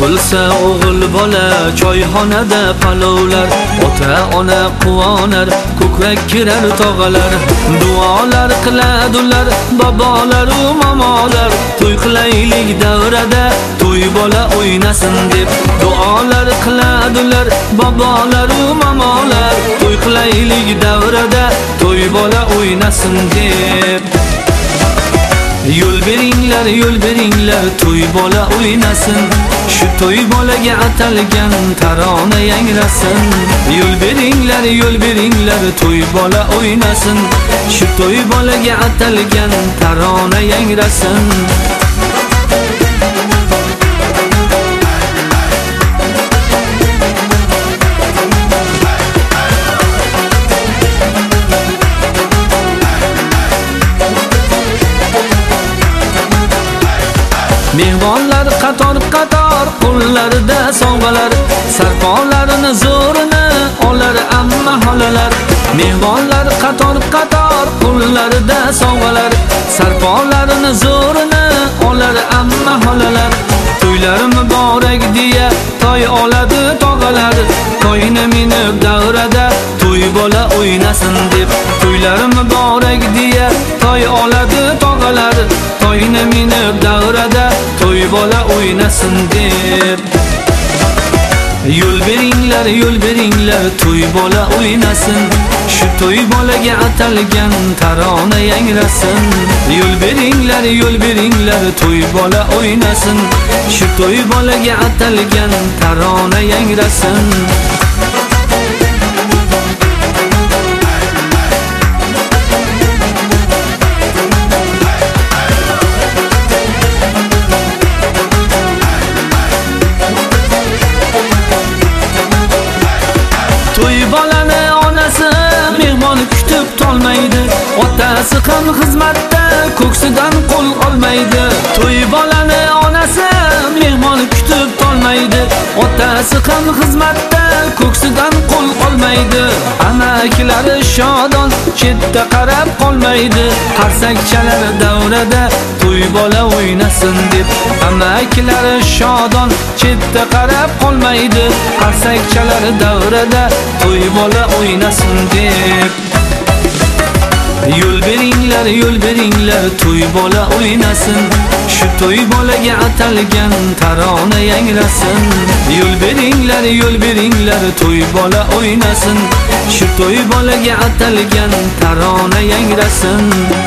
Tug'ilsa o'g'il bola choyxonada palovlar, ota-ona quvonar, ko'krak kirar tog'alar. Duolar qiladilar bobolar va momolar, to'y qilaylik davrada, to'y bola o'ynasin deb. Duolar qiladilar bobolar va momolar, to'y qilaylik davrada, to'y bola o'ynasin deb. Yo'l beringlar, to'y bola o'ynasin. Shu to'y bolaga atalgan tarona yangrasin. Yo'l beringlar, to'y bola o'ynasin. Shu to'y bolaga atalgan tarona yangrasin. Mehmonlar qator qo'llarida sovg'alar, sarpolarini zo'rini olar amma xolalar. Mehmonlar qator qo'llarida sovg'alar, sarpolarini zo'rini olar amma xolalar. To'ylar muborak deya toy oladi tog'alar, toyni minib davrada to'y bola o'ynasin deb. To'ylar muborak deya toy oladi tog'alar, toyni minib davrada to'y bola o'ynasin deb. Yo'l beringlar, to'y bola o'ynasin. Shu to'y bolaga atalgan tarona yangrasin. Yo'l beringlar, to'y bola o'ynasin. Shu to'y bolaga atalgan tarona yangrasin. To'y bolani onasi mehmon kutib tolmaydi, otasi ham xizmatda ko'ksidan qo'l olmaydi. To'y bolani onasi mehmon kutib tolmaydi, otasi ham xizmatda ko'ksidan qo'l olmaydi. Amakilari shodon chetda qarab qolmaydi, qarsak chalar davrada to'y bola o'ynasin deb. Amakilari shodon chetda qarab qolmaydi, qarsak chalar davrada to'y bola o'ynasin deb. Yo'l beringlar, to'y bola o'ynasin. Shu to'y bolaga atalgan tarona yangrasin. Yo'l beringlar, to'y bola o'ynasin. Shu to'y bolaga atalgan tarona yangrasin.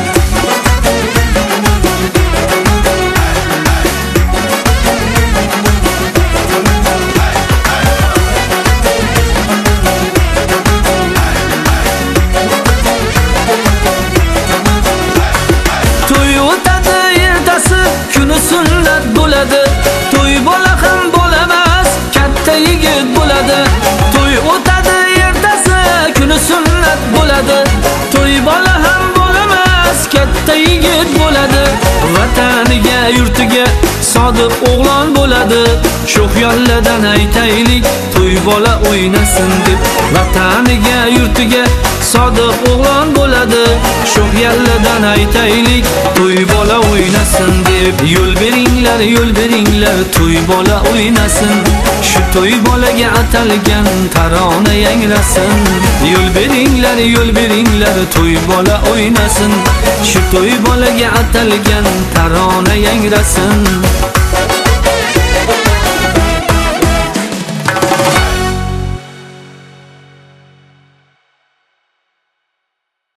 Kuni sunnat bo'ladi, to'y bola ham bo'lamas, katta yigit bo'ladi. To'y o'tadi ertasi, kuni sunnat bo'ladi, to'y bola ham bo'lamas, katta yigit bo'ladi. Vataniga, yurtiga sodiq o'g'lon bo'ladi. Shu xiyollardan aytaylik, to'y bola o'ynasin deb. Vataniga, yurtiga sodiq o'g'lon bo'ladi. Shu xiyollardan aytaylik, to'y bola o'ynasin deb. Yo'l beringlar, to'y bola o'ynasin. Shu to'y bolaga atalgan tarona yangrasin. Yo'l beringlar, to'y bola o'ynasin. Shu to'y bolaga atalgan tarona yangrasin.